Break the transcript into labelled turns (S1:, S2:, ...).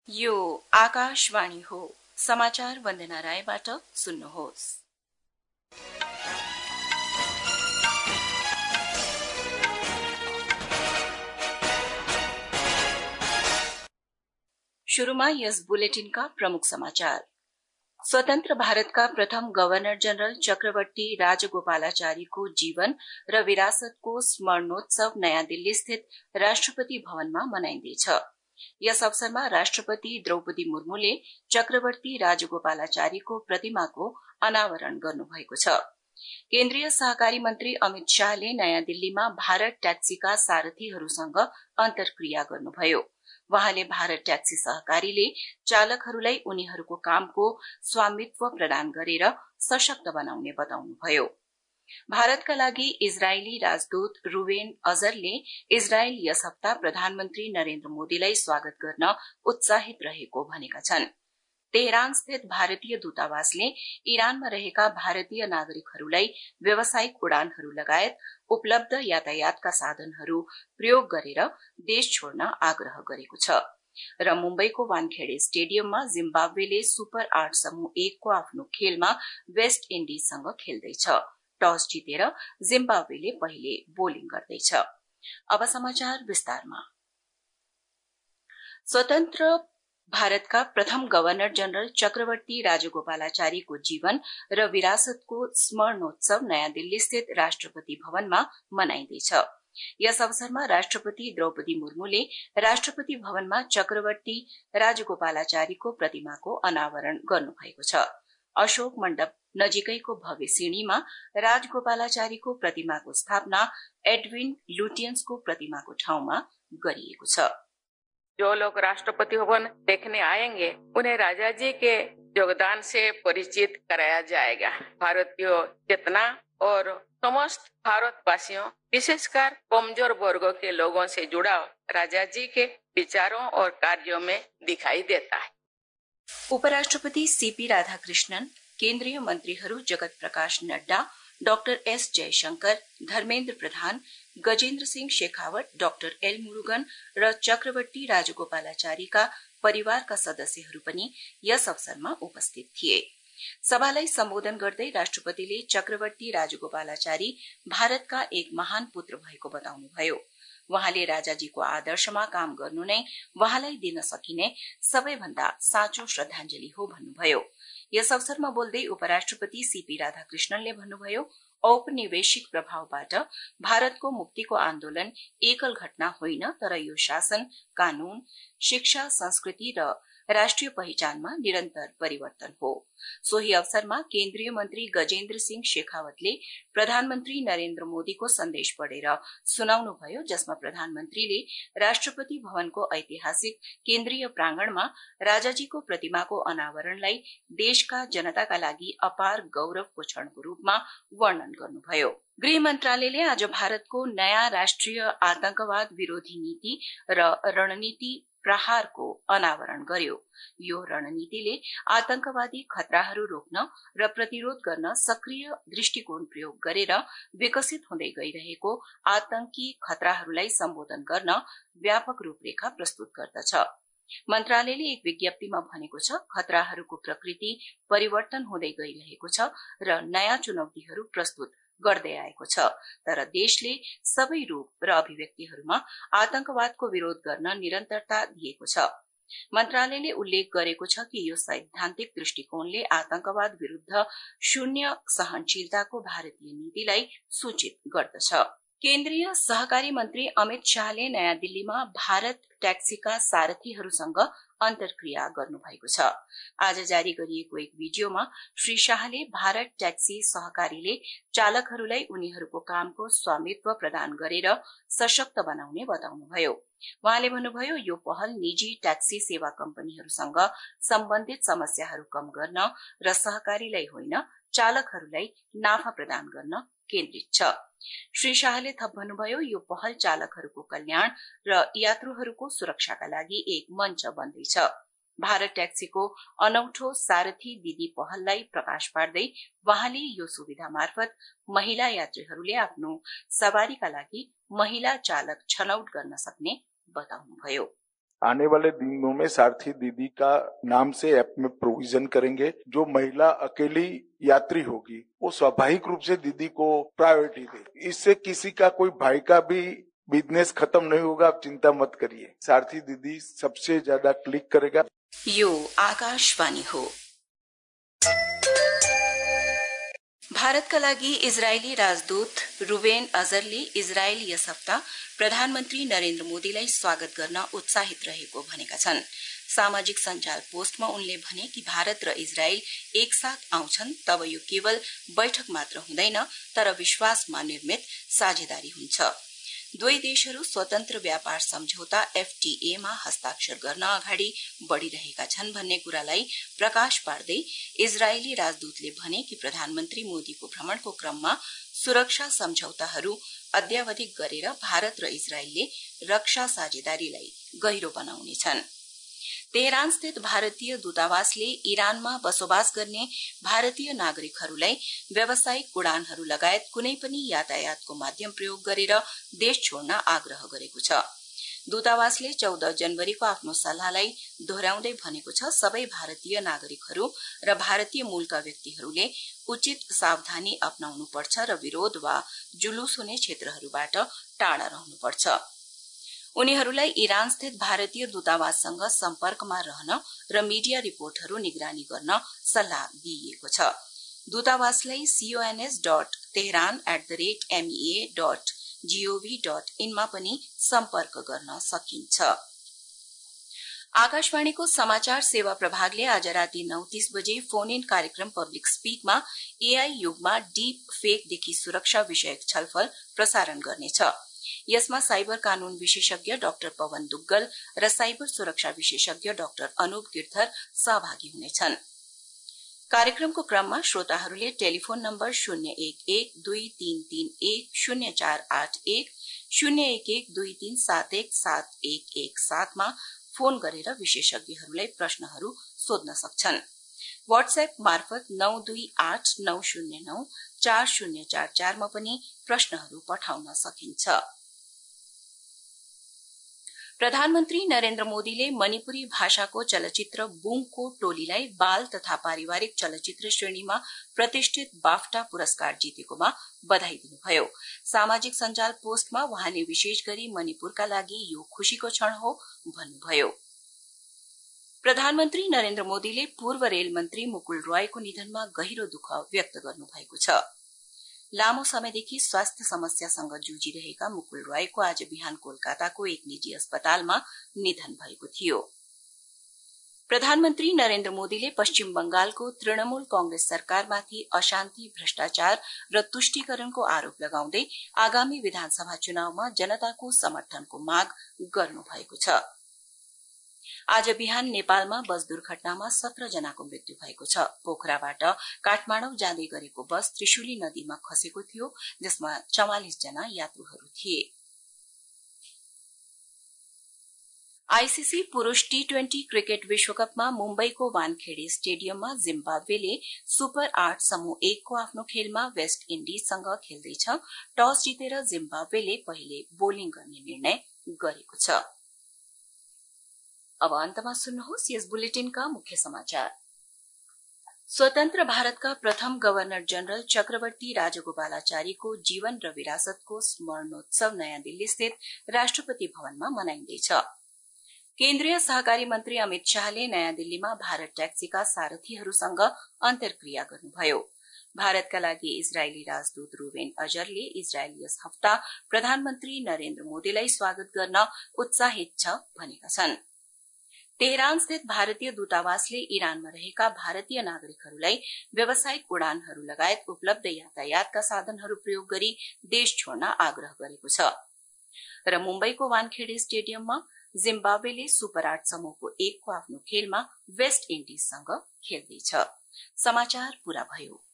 S1: यो आकाशवाणी हो। समाचार वन्दना रायबाट सुन्नुहोस्। शुरूमा यस बुलेटिनका प्रमुख समाचार। स्वतन्त्र भारतका प्रथम गवर्नर जनरल चक्रवर्ती राजगोपालाचारीको जीवन र विरासतको स्मरणोत्सव नयाँ दिल्ली स्थित राष्ट्रपति भवनमा मनाइँदैछ। यस अवसरमा राष्ट्रपति द्रौपदी मुर्मुले चक्रवर्ती राजगोपालाचारीको प्रतिमाको अनावरण गर्नुभएको छ। केन्द्रीय सहकारी मन्त्री अमित शाहले नयाँ दिल्लीमा भारत ट्याक्सीका सारथीहरूसँग अन्तर्क्रिया गर्नुभयो। वहाँले भारत ट्याक्सी सहकारीले चालकहरूलाई उनीहरूको कामको स्वामित्व प्रदान गरेर सशक्त बनाउने बताउनुभयो। भारतका लागि इजरायली राजदूत रुवेन अजरले इजरायल यस हप्ता प्रधानमन्त्री नरेन्द्र मोदीलाई स्वागत गर्न उत्साहित रहेको भनेका छन्। तेहरान स्थित भारतीय दूतावासले इरानमा रहेका भारतीय नागरिकहरूलाई व्यावसायिक उडानहरू लगायत उपलब्ध यातायातका साधनहरू प्रयोग गरेर देश छोड्न आग्रह गरेको छ। र मुम्बईको वानखेडे स्टेडियममा जिम्बाब्वेले सुपर 8 समूह 1 को आफ्नो खेलमा वेस्ट इन्डिजसँग खेल्दैछ। टस जितेर जिम्बाब्वेले पहिले बोलिङ गर्दैछ। अब समाचार विस्तारमा। स्वतन्त्र भारतका प्रथम गवर्नर जनरल चक्रवर्ती राजगोपालाचारीको जीवन र विरासतको स्मरणोत्सव नयाँ दिल्ली स्थित राष्ट्रपति भवनमा मनाइँदैछ। यस अवसरमा राष्ट्रपति द्रौपदी मुर्मुले राष्ट्रपति भवनमा चक्रवर्ती राजगोपालाचारीको प्रतिमाको अनावरण गर्नुभएको छ। अशोक मण्डप नजिकैको भव्य सिंढीमा राजगोपालाचारीको प्रतिमाको स्थापना एडविन लुटियन्सको प्रतिमाको ठाउँमा गरिएको छ।
S2: जो लोग राष्ट्रपति भवन देखने आएंगे उन्हें राजा जी के योगदान से परिचित कराया जाएगा। भारतीय चेतना और समस्त भारतवासियों विशेषकर कमजोर वर्गों के लोगों से जुड़ाव राजा जी के विचारों और कार्यों में दिखाई देता है।
S1: उपराष्ट्रपति सीपी राधाकृष्णन, केन्द्रीय मन्त्रीहरू Jagat Prakash Nadda, doctor S Jaishankar, Dharmendra Pradhan, Gajendra Singh Shekhawat, doctor L Murugan र चक्रवर्ती राजगोपालाचारीका परिवारका सदस्यहरू पनि यस अवसरमा उपस्थित थिए। सभालाई सम्बोधन गर्दै राष्ट्रपतिले चक्रवर्ती राजगोपालाचारी भारतका एक महान पुत्र भएको बताउनुभयो। वहाँले राजाजीको आदर्शमा काम गर्नु नै वहाँलाई दिन सकिने सबैभन्दा साँचो श्रद्धाञ्जली हो भन्नुभयो। यस अवसरमा बोल्दै उपराष्ट्रपति सीपी राधाकृष्णनले भन्नुभयो, औपनिवेशिक प्रभावबाट भारतको मुक्तिको आन्दोलन एकल घटना होइन, तर यो शासन, कानून, शिक्षा, संस्कृति र राष्ट्रिय पहिचानमा निरन्तर परिवर्तन हो। सोही अवसरमा केन्द्रीय मन्त्री गजेन्द्र सिंह शेखावतले प्रधानमन्त्री नरेन्द्र मोदीको सन्देश पढेर सुनाउनुभयो, जसमा प्रधानमन्त्रीले राष्ट्रपति भवनको ऐतिहासिक केन्द्रीय प्रांगणमा राजाजीको प्रतिमाको अनावरणलाई देशका जनताका लागि अपार गौरवको क्षणको रूपमा वर्णन गर्नुभयो। गृह मन्त्रालयले आज भारतको नयाँ राष्ट्रिय आतंकवाद विरोधी नीति र रणनीति प्रहारको अनावरण गर्यो। यो रणनीतिले आतंकवादी खतराहरू रोक्न र प्रतिरोध गर्न सक्रिय दृष्टिकोण प्रयोग गरेर विकसित हुँदै गइरहेको आतंकी खतराहरूलाई सम्बोधन गर्न व्यापक रूपरेखा प्रस्तुत गर्दछ। मन्त्रालयले एक विज्ञप्तिमा भनेको छ, खतराहरूको प्रकृति परिवर्तन हुँदै गइरहेको छ र नयाँ चुनौतीहरू प्रस्तुत गर्दै आएको छ, तर देशले सबै रूप र अभिव्यक्तिहरूमा आतंकवादको विरोध गर्न निरन्तरता दिएको छ। मन्त्रालयले उल्लेख गरेको छ कि यो सैद्धान्तिक दृष्टिकोणले आतंकवाद विरूद्ध शून्य सहनशीलताको भारतीय नीतिलाई सूचित गर्दछ। केन्द्रीय सहकारी मन्त्री अमित शाहले नयाँ दिल्लीमा भारत ट्याक्सीका सारथीहरूसँग अन्तर्क्रिया गर्नुभएको छ। आज जारी गरिएको एक भिडियोमा श्री शाहले भारत ट्याक्सी सहकारीले चालकहरूलाई उनीहरूको कामको स्वामित्व प्रदान गरेर सशक्त बनाउने बताउनुभयो। वहाँले भन्नुभयो, यो पहल निजी ट्याक्सी सेवा कम्पनीहरूसँग सम्बन्धित समस्याहरू कम गर्न र सहकारीलाई होइन, चालकहरूलाई नाफा प्रदान गर्न केन्द्रित छ। श्री शाहले थप भन्नुभयो, यो पहल चालकहरूको कल्याण र यात्रुहरूको सुरक्षाका लागि एक मञ्च बन्दैछ। भारत ट्याक्सीको अनौठो सारथी दिदी पहललाई प्रकाश पार्दै वहाँले यो सुविधा मार्फत महिला यात्रीहरूले आफ्नो सवारीका लागि महिला चालक छनौट गर्न सक्ने बताउनुभयो।
S3: आने वाले दिनों में सारथी दीदी का नाम से ऐप में प्रोविजन करेंगे। जो महिला अकेली यात्री होगी वो स्वाभाविक रूप से दीदी को प्रायोरिटी दे। इससे किसी का कोई भाई का भी बिजनेस खत्म नहीं होगा, आप चिंता मत करिए। सारथी दीदी सबसे ज्यादा क्लिक करेगा।
S1: यो आकाशवाणी हो। भारतका लागि इजरायली राजदूत रुबेन अजरले इजरायल यस हप्ता प्रधानमन्त्री नरेन्द्र मोदीलाई स्वागत गर्न उत्साहित रहेको भनेका छन्। सामाजिक सञ्जाल पोस्टमा उनले भने कि भारत र इजरायल एकसाथ आउँछन् तब यो केवल बैठक मात्र हुँदैन तर विश्वासमा निर्मित साझेदारी हुन्छ। दुवै देशहरू स्वतन्त्र व्यापार सम्झौता FTA मा हस्ताक्षर गर्न अगाडि बढ़िरहेका छन् भन्ने कुरालाई प्रकाश पार्दै इजरायली राजदूतले भने कि प्रधानमन्त्री मोदीको भ्रमणको क्रममा सुरक्षा सम्झौताहरू अद्यावधिक गरेर भारत र इजरायलले रक्षा साझेदारीलाई गहिरो बनाउनेछन्। तेहरान स्थित भारतीय दूतावासले इरानमा बसोबास गर्ने भारतीय नागरिकहरूलाई व्यावसायिक उडानहरू लगायत कुनै पनि यातायातको माध्यम प्रयोग गरेर देश छोड्न आग्रह गरेको छ। दूतावासले 14 जनवरीको आफ्नो सल्लाहलाई दोहोर्याउँदै भनेको छ सबै भारतीय नागरिकहरू र भारतीय मूलका व्यक्तिहरूले उचित सावधानी अपनाउनुपर्छ र विरोध वा जुलुस हुने क्षेत्रहरूबाट टाढा रहनुपर्छ। उनीहरूलाई इरान स्थित भारतीय दूतावाससँग सम्पर्कमा रहन र मीडिया रिपोर्टहरू निगरानी गर्न सल्लाह दिइएको छ। दूतावासलाई cons.tehran@mea.gov.in मा पनि सम्पर्क गर्न सकिन्छ। आकाशवाणीको समाचार सेवा प्रभागले आज राति 9:30 बजे फोन इन कार्यक्रम पब्लिक स्पीकमा AI युगमा डीप फेकदेखि सुरक्षा विषयक छलफल प्रसारण गर्नेछ। यसमा साइबर कानून विशेषज्ञ डाक्टर पवन दुग्गल र साइबर सुरक्षा विशेषज्ञ डाक्टर अनुप गिरधर सहभागी हुनेछन्। कार्यक्रमको क्रममा श्रोताहरूले टेलिफोन नम्बर 01123310481 01123717117 मा फोन गरेर विशेषज्ञहरूलाई प्रश्नहरू सोध्न सक्छन्। व्हाट्सएप मार्फत 9289094044 मा पनि प्रश्नहरू पठाउन सकिन्छ। प्रधानमन्त्री नरेन्द्र मोदीले मणिपुरी भाषाको चलचित्र बुङको टोलीलाई बाल तथा पारिवारिक चलचित्र श्रेणीमा प्रतिष्ठित बाफ्टा पुरस्कार जितेकोमा बधाई दिनुभयो। सामाजिक सञ्जाल पोस्टमा वहाँले विशेष गरी मणिपुरका लागि यो खुशीको क्षण हो भन्नुभयो। प्रधानमन्त्री नरेन्द्र मोदीले पूर्व रेल मन्त्री मुकुल रोयको निधनमा गहिरो दुःख व्यक्त गर्नुभएको छ। लामो समयदेखि स्वास्थ्य समस्यासँग जुझिरहेका मुकुल रोयको आज बिहान कोलकाताको एक निजी अस्पतालमा निधन भएको थियो। प्रधानमन्त्री नरेन्द्र मोदीले पश्चिम बंगालको तृणमूल कांग्रेस सरकारमाथि अशान्ति, भ्रष्टाचार र तुष्टिकरणको आरोप लगाउँदै आगामी विधानसभा चुनावमा जनताको समर्थनको माग गर्नुभएको छ। आज बिहान नेपालमा बस दुर्घटनामा 17 जनाको मृत्यु भएको छ। पोखराबाट काठमाडौँ जाँदै गरेको बस त्रिशुली नदीमा खसेको थियो जसमा 44 जना यात्रुहरू थिए। आईसीसी पुरुष T20 क्रिकेट विश्वकपमा मुम्बईको वानखेडे स्टेडियममा जिम्बाब्वेले सुपर 8 समूह 1 को आफ्नो खेलमा वेस्ट इन्डिजसँग खेल्दैछ। टस जितेर जिम्बाब्वेले पहिले बोलिङ गर्ने निर्णय गरेको छ। अब अन्तमा सुन्नुहोस् यस बुलेटिनका मुख्य समाचार। स्वतन्त्र भारतका प्रथम गवर्नर जनरल चक्रवर्ती राजगोपालाचारीको जीवन र विरासतको स्मरणोत्सव नयाँ दिल्ली स्थित राष्ट्रपति भवनमा मनाइँदैछ। केन्द्रीय सहकारी मन्त्री अमित शाहले नयाँ दिल्लीमा भारत ट्याक्सीका सारथीहरूसँग अन्तर्क्रिया गर्नुभयो। भारतका लागि इजरायली राजदूत रुबेन अजरले इजरायल यस हप्ता प्रधानमन्त्री नरेन्द्र मोदीलाई स्वागत गर्न उत्साहित छ भनेका छन्। तेहरान स्थित भारतीय दूतावासले इरानमा रहेका भारतीय नागरिकहरूलाई व्यावसायिक उडानहरू लगायत उपलब्ध यातायातका साधनहरू प्रयोग गरी देश छोड्न आग्रह गरेको छ। र मुम्बईको वानखेडे स्टेडियममा जिम्बाब्वेले सुपर 8 समूहको 1 को आफ्नो खेलमा वेस्ट इन्डिजसँग खेल्दैछ। समाचार पूरा भयो।